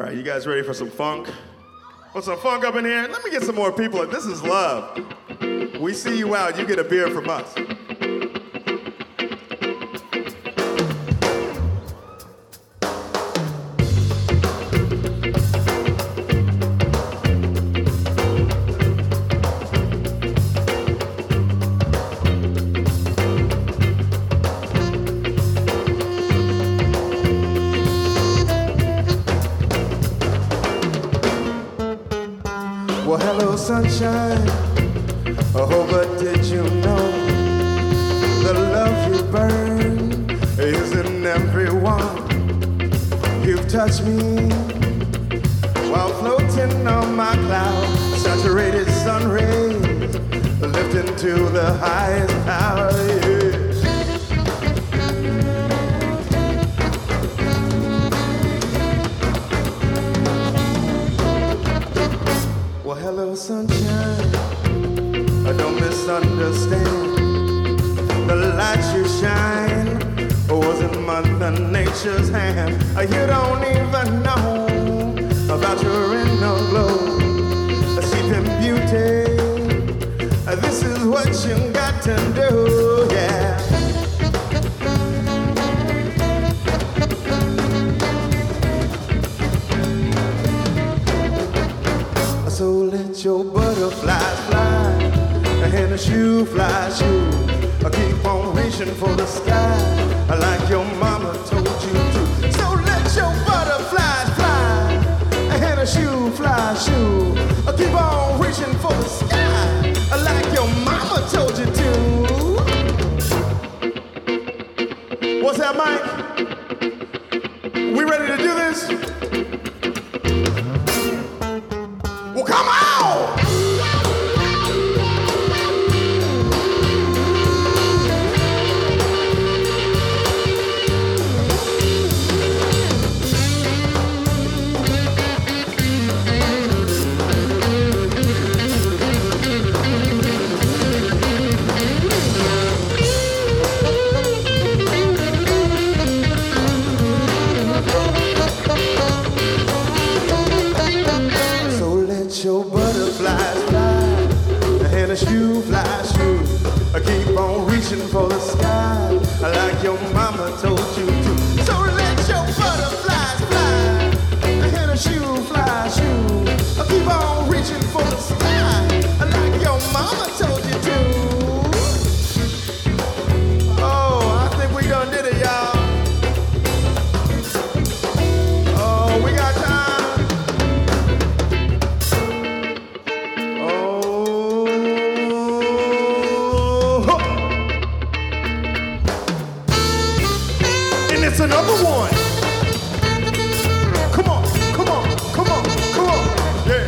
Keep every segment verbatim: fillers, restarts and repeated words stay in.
All right, you guys ready for some funk? Want some funk up in here? Let me get some more people. This is love. We see you out, you get a beer from us. Well, hello, sunshine. Oh, but did you know the love you burn is in everyone? You've touched me while floating on my cloud. Saturated sun rays lifting to the highest power. Yeah. Well, hello, sunshine. Don't misunderstand. The light you shine wasn't Mother Nature's hand. You don't even know about your inner glow, a seeping beauty. This is what you got to do, yeah. So let your butterflies fly and a shoe fly shoe. I keep on reaching for the sky like your mama told you to. So let your butterflies fly and a shoe fly shoe. I keep on reaching for the sky like your mama told you to. What's that, Mike? We ready to do this? Well, come on! Your butterflies fly and a shoe fly shoe. I keep on reaching for the sky like your mama told you to. So let your butterflies fly and a shoe fly shoe. I keep on reaching for the sky like your mama told you to. Oh, I think we done did it, y'all. Oh, we got time. It's another one. Come on, come on, come on, come on. Yeah.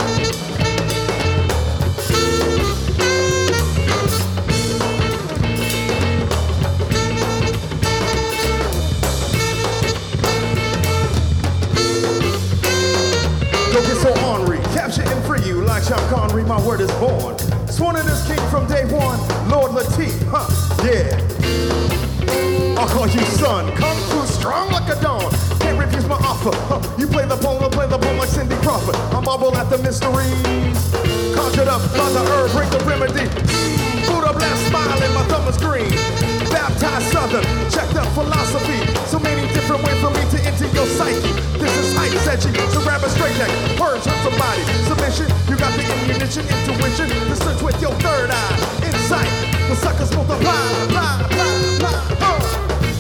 Don't get so ornery. Capture and free you like Sean Connery. My word is born. Sworn in this king from day one. Lord Latif, huh? Yeah. I'll call you son, come through strong like a dawn. Can't refuse my offer. Huh. You play the pole, I'll play the ball like Cindy Crawford. I marvel at the mysteries. Conjured up by the herb, bring the remedy. Buddha blast smile and my thumb is green. Baptized southern, checked up philosophy. So many different ways for me to enter your psyche. This is hype, edgy, to grab a straight neck. Purge hurt somebody, submission. You got the ammunition, intuition. To search with your third eye. Insight, the suckers multiply, fly, fly, fly, oh.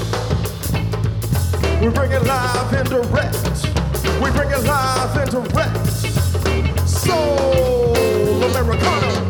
We bring it live and direct. We bring it live and direct. Soul Americana.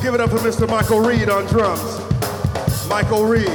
give it up for Mister Michael Reed on drums. Michael Reed.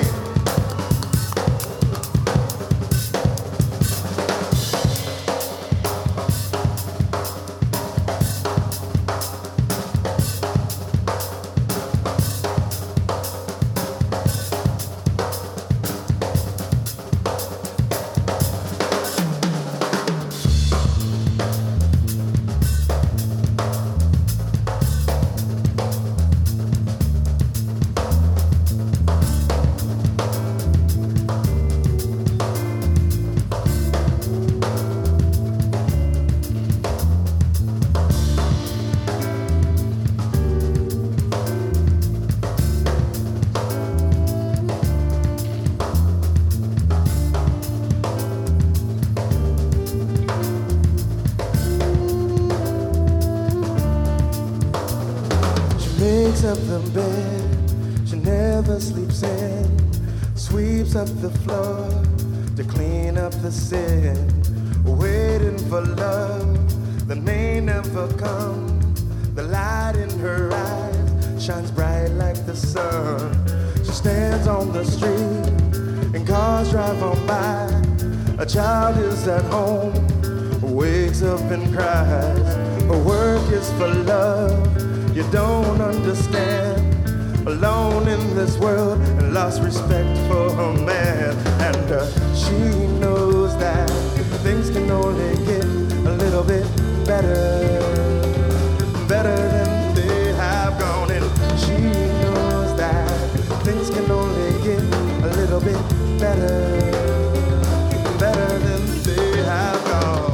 Makes up the bed she never sleeps in, sweeps up the floor to clean up the sin, waiting for love that may never come. The light in her eyes shines bright like the sun. She stands on the street and cars drive on by. A child is at home, wakes up and cries. Her work is for love you don't understand, alone in this world and lost respect for her man. And uh, she knows that things can only get a little bit better, better than they have gone. And she knows that things can only get a little bit better, better than they have gone.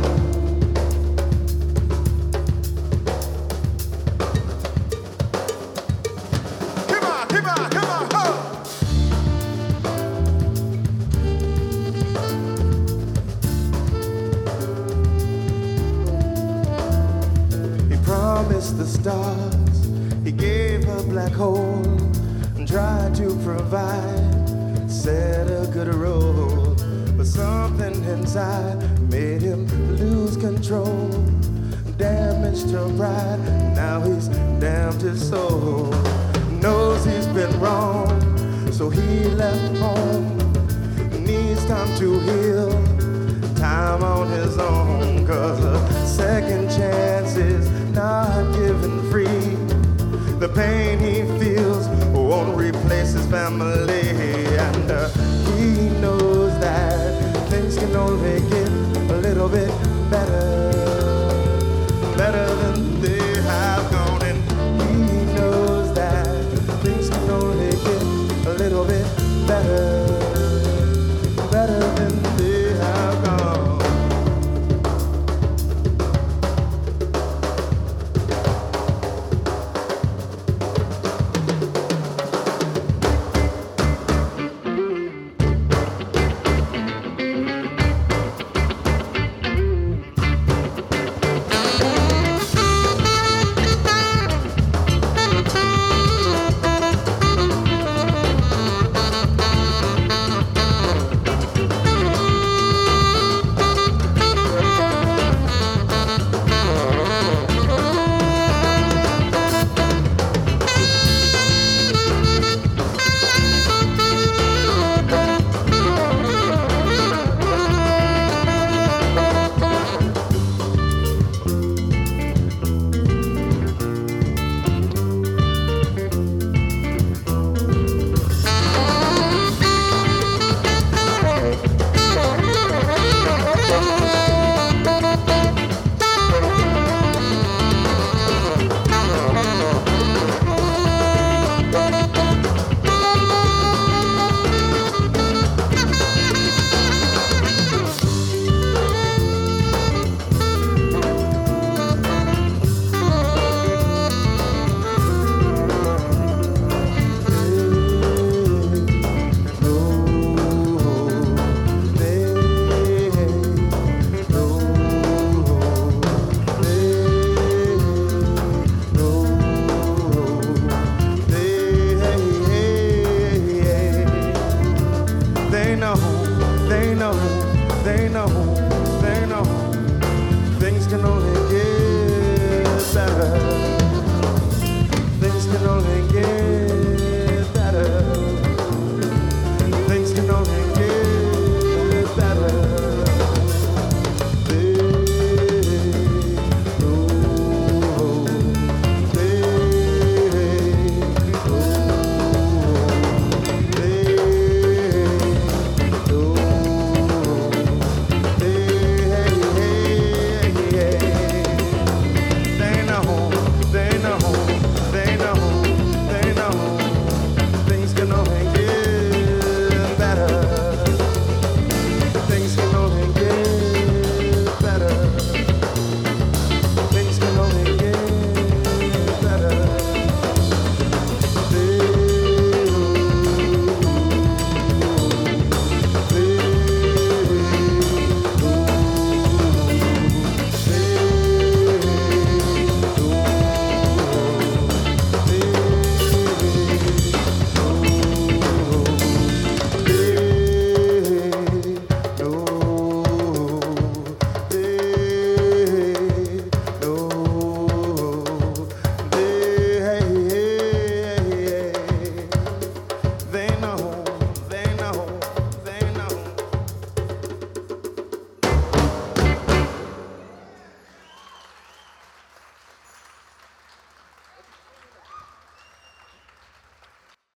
Promised the stars, he gave her black hole and tried to provide, set a good role, but something inside made him lose control, damaged her pride, now he's damned his soul. Knows he's been wrong, so he left home, needs time to heal, time on his own, cause a second chance is not given free. The pain he feels won't replace his family, and uh, he knows that things can only get